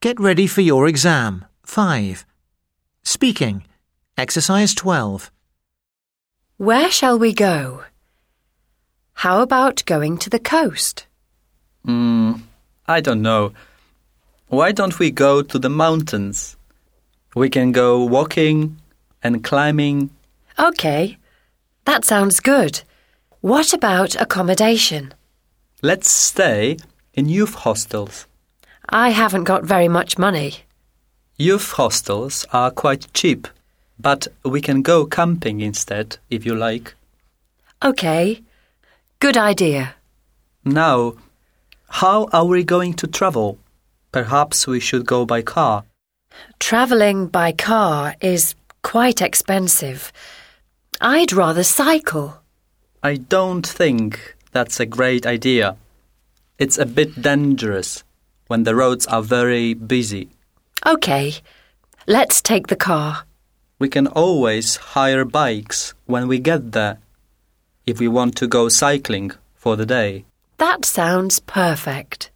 Get ready for your exam. 5. Speaking. Exercise 12. Where shall we go? How about going to the coast? I don't know. Why don't we go to the mountains? We can go walking and climbing. OK, that sounds good. What about accommodation? Let's stay in youth hostels. I haven't got very much money. Youth hostels are quite cheap, but we can go camping instead, if you like. OK, good idea. Now, how are we going to travel? Perhaps we should go by car. Travelling by car is quite expensive. I'd rather cycle. I don't think that's a great idea. It's a bit dangerous when the roads are very busy. OK, let's take the car. We can always hire bikes when we get there, if we want to go cycling for the day. That sounds perfect.